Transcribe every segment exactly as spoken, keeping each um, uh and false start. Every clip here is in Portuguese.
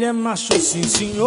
mulher macho, sim senhor.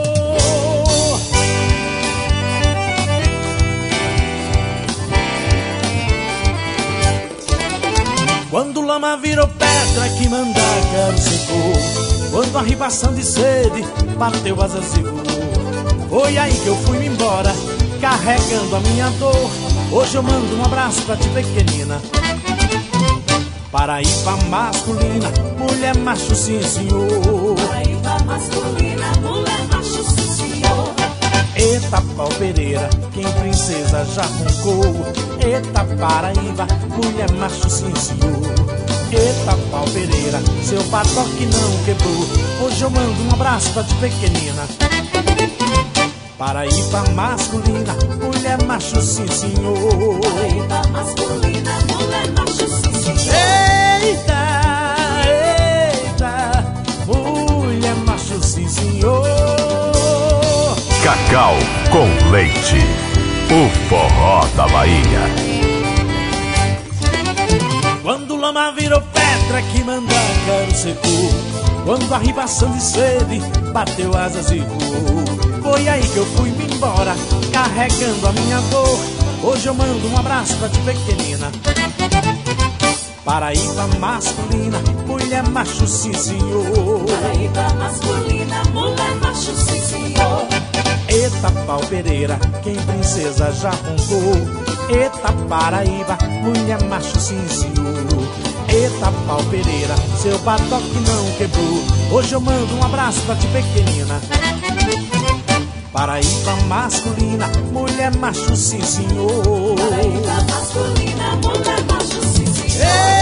Quando lama virou pedra que mandaca secou, quando a ribação de sede bateu asas e voou, foi aí que eu fui-me embora, carregando a minha dor. Hoje eu mando um abraço pra ti, pequenina. Paraíba masculina, mulher macho, sim senhor. Paraíba masculina, mulher macho, sim senhor. Eita pau Pereira, quem princesa já roncou. Eita Paraíba, mulher macho, sim senhor. Eita pau Pereira, seu batoque não quebrou. Hoje eu mando um abraço pra ti, pequenina. Paraíba masculina, mulher macho, sim senhor. Paraíba masculina, mulher macho, sim senhor. Eita, eita, mulher macho, sim senhor. Cacau com Leite, o forró da Bahia. Quando lama virou pedra que mandaca secou, quando a ribação de sede bateu asas e voou, foi aí que eu fui-me embora, carregando a minha dor. Hoje eu mando um abraço pra ti, pequenina. Paraíba masculina, mulher macho, sim senhor. Paraíba masculina, mulher macho, sim senhor. Eita pau Pereira, quem princesa já roncou. Eita Paraíba, mulher macho, sim senhor. Eita pau Pereira, seu batoque não quebrou. Hoje eu mando um abraço pra ti, pequenina. Paraíba masculina, mulher macho, sim senhor. Paraíba masculina, mulher macho, sim senhor. Ei!